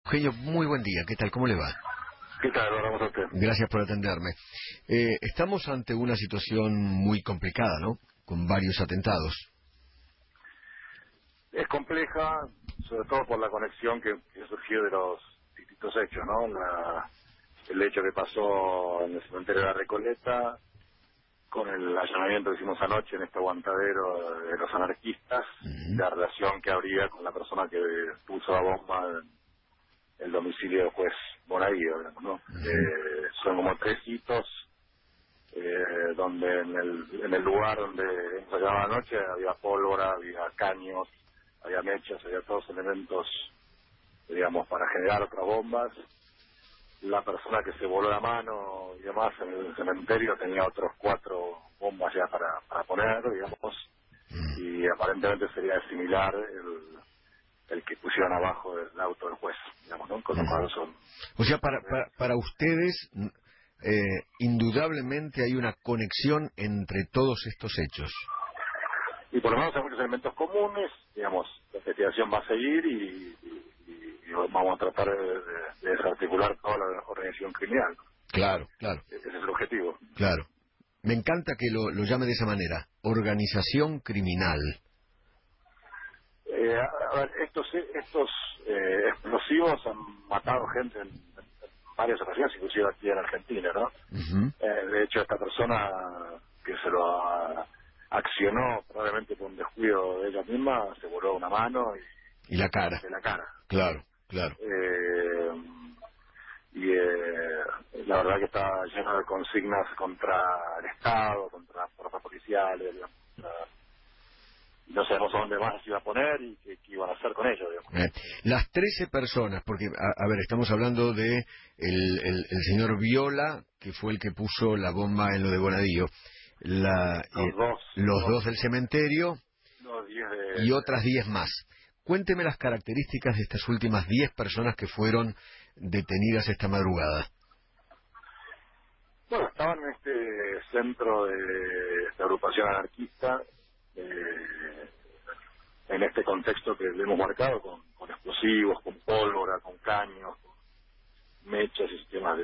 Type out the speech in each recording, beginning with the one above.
Eugenio, muy buen día. ¿Qué tal? ¿Cómo le va? ¿Qué tal? Vamos a usted. Gracias por atenderme. Estamos ante una situación muy complicada, ¿no? Con varios atentados. Es compleja, sobre todo por la conexión que surgió de los distintos hechos, ¿no? El hecho que pasó en el cementerio de la Recoleta, con el allanamiento que hicimos anoche en este aguantadero de los anarquistas, la relación que habría con la persona que puso la bomba en el domicilio del juez Bonadío, digamos, ¿no? Son como tres hitos donde en el lugar donde hemos hallado anoche había pólvora, había caños, había mechas, había todos elementos, digamos, para generar otras bombas. La persona que se voló la mano y demás en el cementerio tenía otros 4 bombas ya para poner, digamos, y aparentemente sería similar el que pusieron abajo del auto del juez, digamos, ¿no? Con lo cual son... O sea, para ustedes, indudablemente hay una conexión entre todos estos hechos. Y por lo menos hay muchos elementos comunes, digamos, la investigación va a seguir y vamos a tratar de desarticular toda la organización criminal. Claro, claro. Ese es el objetivo. Claro. Me encanta que lo llame de esa manera. Organización criminal. A ver, estos explosivos han matado gente en varias ocasiones, inclusive aquí en Argentina, ¿no? De hecho, esta persona que se lo accionó probablemente por un descuido de ella misma, se voló una mano Y la cara. de la cara. Claro, claro. La verdad que está lleno de consignas contra el Estado, contra las fuerzas policiales, digamos, no sabemos a dónde más se iba a poner y qué iban a hacer con ellos, digamos. Las 13 personas, porque, a ver, estamos hablando de el señor Viola, que fue el que puso la bomba en lo de Bonadío, los dos del cementerio los 10 y otras 10 más. Cuénteme las características de estas últimas 10 personas que fueron detenidas esta madrugada. Bueno, estaban en este centro de agrupación anarquista, en este contexto que le hemos marcado, con explosivos, con pólvora, con caños, con mechas y sistemas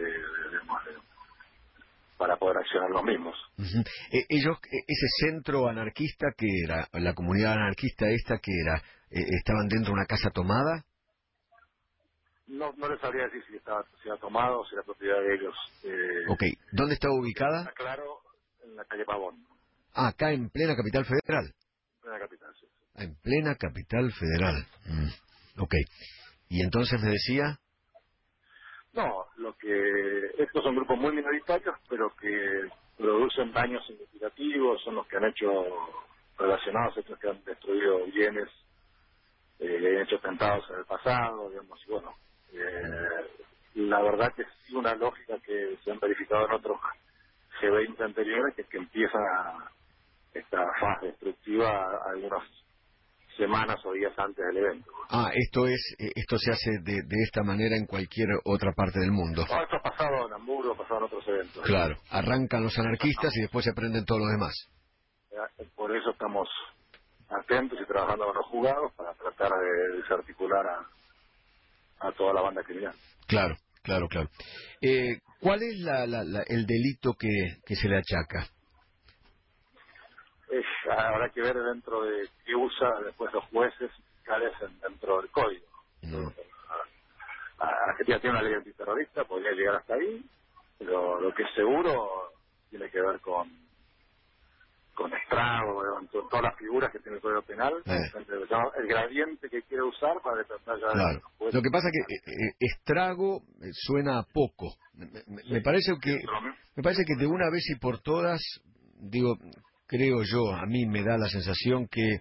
para poder accionar los mismos. Ellos, ese centro anarquista que era, la comunidad anarquista esta que era, ¿estaban dentro de una casa tomada? No les sabría decir si era tomado o si era propiedad de ellos. Ok, ¿dónde estaba ubicada? Está claro, en la calle Pavón. Acá en plena capital federal. En la capital, sí. En plena capital federal. Ok. ¿Y entonces me decía? No, estos son grupos muy minoritarios, pero que producen daños significativos, son los que han hecho relacionados, estos que han destruido bienes, han hecho atentados en el pasado, digamos, y bueno, la verdad que sí una lógica que se han verificado en otros G20 anteriores, que es que empieza esta fase destructiva algunas semanas o días antes del evento. Esto se hace de esta manera en cualquier otra parte del mundo. No, esto ha pasado en Hamburgo, ha pasado en otros eventos. Claro, arrancan los anarquistas y después se prenden todos los demás. Por eso estamos atentos y trabajando con los juzgados para tratar de desarticular a toda la banda criminal. Claro, claro, claro. ¿Cuál es el delito que se le achaca? Habrá que ver dentro de qué usa después los jueces fiscales dentro del código. Argentina tiene una ley antiterrorista, podría llegar hasta ahí, pero lo que es seguro tiene que ver con estrago, con todas las figuras que tiene el Código Penal, el gradiente que quiere usar para determinar ya... Claro. Lo que pasa es que estrago suena a poco. Me parece que de una vez y por todas, digo, creo yo, a mí me da la sensación que,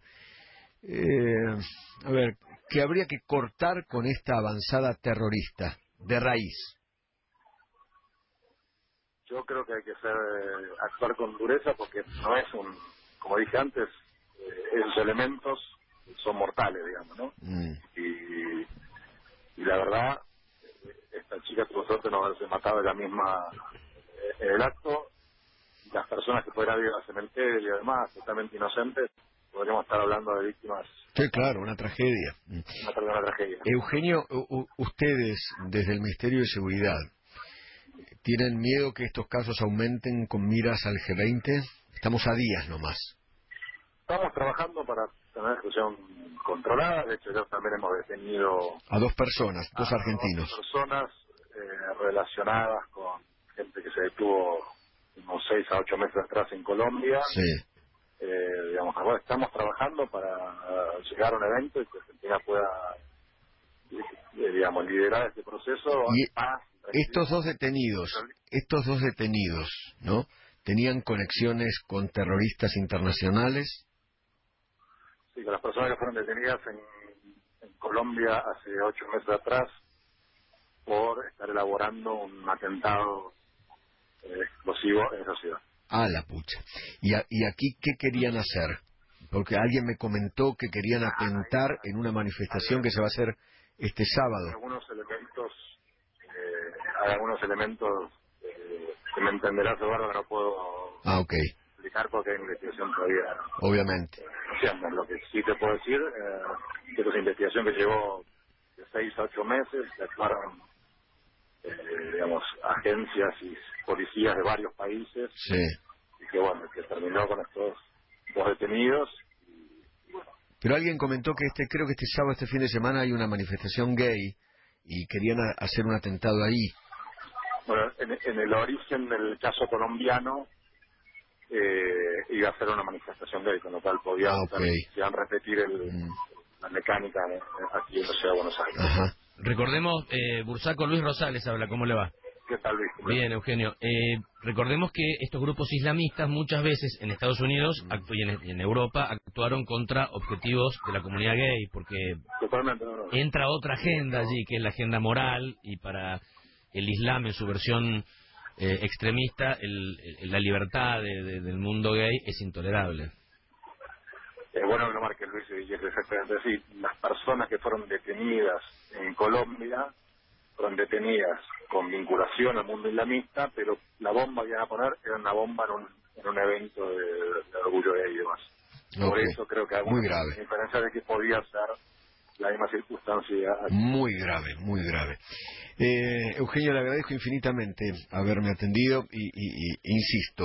que habría que cortar con esta avanzada terrorista de raíz. Yo creo que hay que actuar con dureza porque no es como dije antes, esos elementos son mortales, digamos, ¿no? Y la verdad, esta chica tuvo suerte de no haberse matado ella misma en el acto, y las personas que podrían ir al cementerio y además, totalmente inocentes, podríamos estar hablando de víctimas. Sí, claro, una tragedia. Una tragedia. Eugenio, ustedes desde el Ministerio de Seguridad, ¿tienen miedo que estos casos aumenten con miras al G20? Estamos a días nomás. Estamos trabajando para tener la discusión controlada. De hecho, ya también hemos detenido A dos personas, dos a argentinos. dos personas relacionadas con gente que se detuvo unos 6 a 8 meses atrás en Colombia. Sí. Digamos, ahora estamos trabajando para llegar a un evento y que Argentina pueda, digamos, liderar este proceso. Y estos dos detenidos, ¿no? ¿Tenían conexiones con terroristas internacionales? Sí, que las personas que fueron detenidas en Colombia hace 8 meses atrás por estar elaborando un atentado explosivo en esa ciudad. Ah, la pucha. ¿Y aquí qué querían hacer? Porque alguien me comentó que querían atentar en una manifestación que se va a hacer este sábado. Hay algunos elementos que me entenderás, Eduardo, que no puedo explicar porque hay investigación todavía. Obviamente. Lo que sí te puedo decir, que es una investigación que llevó de 6 a 8 meses, que actuaron, digamos, agencias y policías de varios países. Sí. Y que, bueno, que terminó con estos dos detenidos. Pero alguien comentó que creo que este sábado, este fin de semana, hay una manifestación gay y querían hacer un atentado ahí. Bueno, en el origen del caso colombiano iba a ser una manifestación gay, con lo cual podían repetir la mecánica aquí en la ciudad de Buenos Aires. Ajá. Recordemos, Bursaco, Luis Rosales habla, ¿cómo le va? ¿Qué tal, Luis? Bien, Eugenio. Recordemos que estos grupos islamistas muchas veces en Estados Unidos y en Europa actuaron contra objetivos de la comunidad gay, porque entra otra agenda allí, que es la agenda moral, y para el Islam en su versión extremista, la libertad del mundo gay es intolerable. Bueno que lo marque Luis, y es exactamente así. Las personas que fueron detenidas en Colombia fueron detenidas con vinculación al mundo islamista, pero la bomba que iban a poner era una bomba en un evento de orgullo gay y demás. Por eso creo que hay una diferencia de que podía ser la misma circunstancia. Muy grave, muy grave. Eugenio, le agradezco infinitamente haberme atendido y insisto,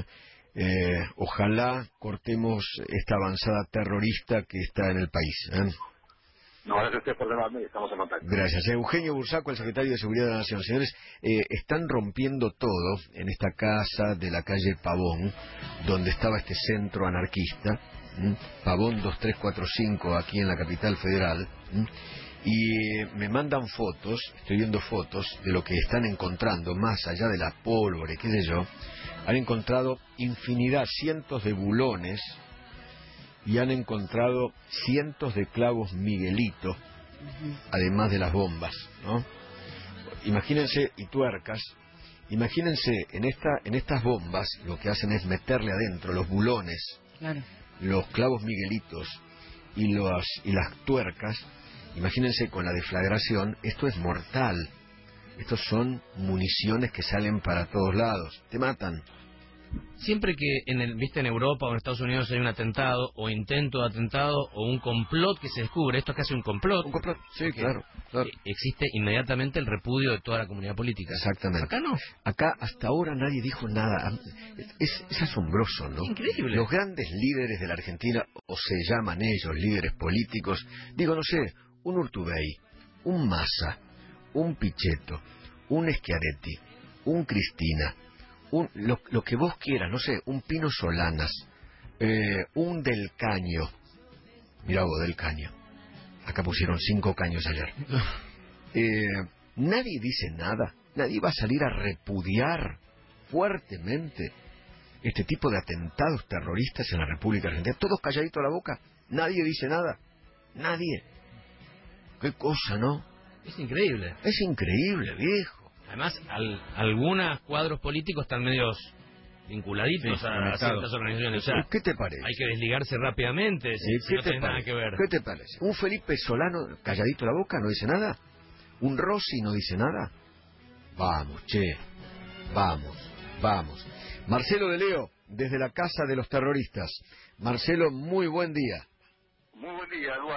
ojalá cortemos esta avanzada terrorista que está en el país. No, gracias a usted por llamarme y estamos en contacto. Gracias. Eugenio Bursaco, el secretario de Seguridad de la Nación. Señores, están rompiendo todo en esta casa de la calle Pavón, donde estaba este centro anarquista, Pavón 2345, aquí en la capital federal, y me mandan fotos, estoy viendo fotos de lo que están encontrando, más allá de la pólvora, qué sé yo. Han encontrado infinidad, cientos de bulones, y han encontrado cientos de clavos Miguelito, además de las bombas, ¿no? Imagínense, y tuercas, imagínense, en estas bombas lo que hacen es meterle adentro los bulones, los clavos Miguelitos y las tuercas. Imagínense con la deflagración, esto es mortal. Estos son municiones que salen para todos lados, te matan. Siempre que en Europa o en Estados Unidos hay un atentado o intento de atentado o un complot que se descubre, esto es casi un complot. Un complot, sí, claro. Existe inmediatamente el repudio de toda la comunidad política. Exactamente. Acá no. Acá hasta ahora nadie dijo nada. Es asombroso, ¿no? Increíble. Los grandes líderes de la Argentina, o se llaman ellos líderes políticos, digo, no sé, un Urtubey, un Massa, un Pichetto, un Schiaretti, un Cristina, lo que vos quieras, no sé, un Pino Solanas, un Del Caño. Mirá vos, Del Caño. Acá pusieron 5 caños ayer. Nadie dice nada. Nadie va a salir a repudiar fuertemente este tipo de atentados terroristas en la República Argentina. Todos calladitos a la boca. Nadie dice nada. Nadie. Qué cosa, ¿no? Es increíble. Es increíble, viejo. Además, algunos cuadros políticos están medios vinculaditos a ciertas organizaciones. O sea, ¿qué te parece? Hay que desligarse rápidamente si no tiene nada que ver. ¿Qué te parece? ¿Un Felipe Solano calladito la boca, no dice nada? ¿Un Rossi no dice nada? Vamos, che. Vamos. Marcelo de Leo, desde la casa de los terroristas. Marcelo, muy buen día. Muy buen día, Eduardo.